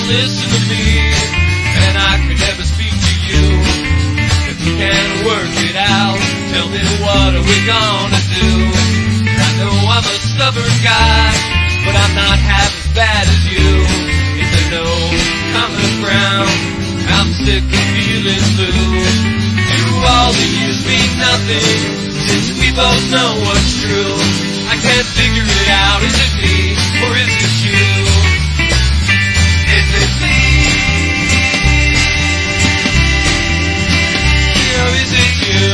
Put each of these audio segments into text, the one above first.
won't listen to me, and I could never speak to you. If we can't work it out, tell me what are we gonna do? I know I'm a stubborn guy, but I'm not half as bad as you. Is there no common ground? I'm sick of feeling blue. Do all the years mean nothing, since we both know what's true? I can't figure it out, is it me, or is it you? Is it me? Or is it you?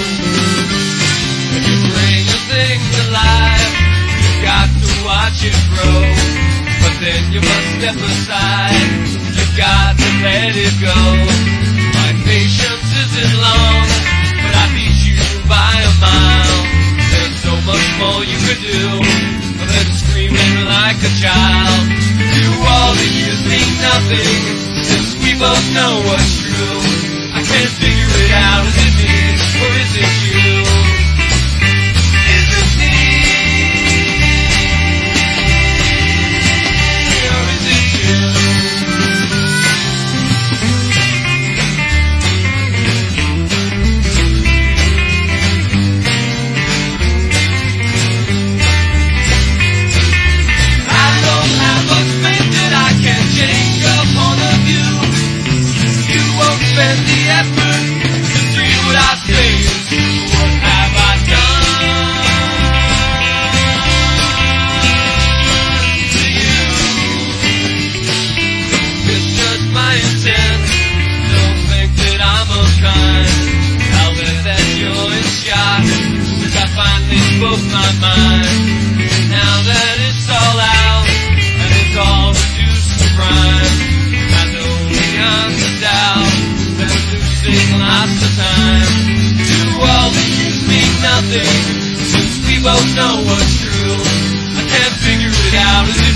If you bring a thing to life, you've got to watch it grow. But then you must step aside, you've got to let it go. My patience isn't long, but I beat you by a mile. There's so much more you could do than screaming like a child. Do all the years mean nothing, since we both know what's true? I can't figure it out, is it me, or is it you? Is it me? Or is it you? I don't have much faith that I can change your point of view. You won't spend the effort to see what I say is true. What have I done to you? Misjudge my intent, don't think that I'm unkind. I'll bet that you're in shock, since I finally spoke my mind. Now that it's all out, and it's all reduced to rhyme, I know beyond the doubt that we're losing lots of time. Do all the years mean nothing, since we both know what's true? I can't figure it out, is it